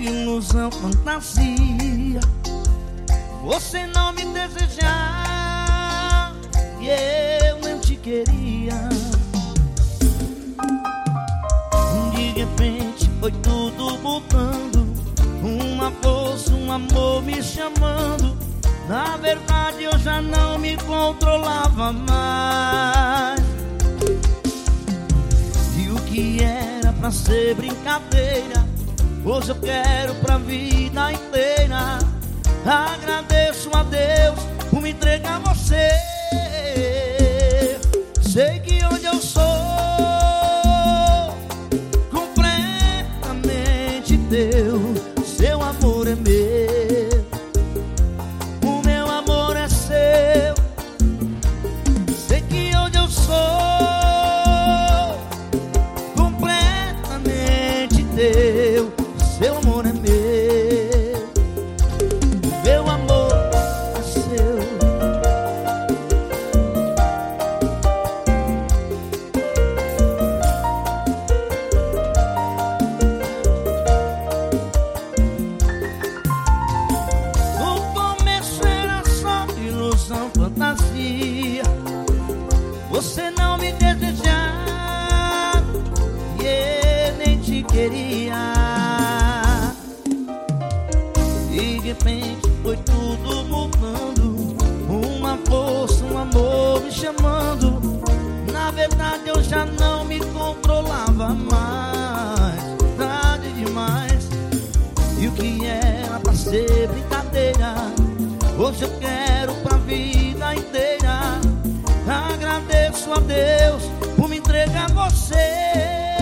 ilusão, fantasia. Você não me desejava e eu nem te queria. De repente foi tudo mudando, uma força, um amor me chamando. Na verdade eu já não me controlava mais. E o que era pra ser brincadeira, hoje eu quero pra vida inteira. Agradeço a Deus por me entregar você. Sei que onde eu sou completamente teu. Seu amor é meu, o meu amor é seu. Sei que onde eu sou completamente teu. Seu amor é meu, meu amor é seu. No começo era só ilusão, fantasia. Você não me desejava e eu nem te queria. E de repente foi tudo mudando, uma força, um amor me chamando. Na verdade eu já não me controlava mais. Tarde demais. E o que era pra ser brincadeira, hoje eu quero pra vida inteira. Agradeço a Deus por me entregar você.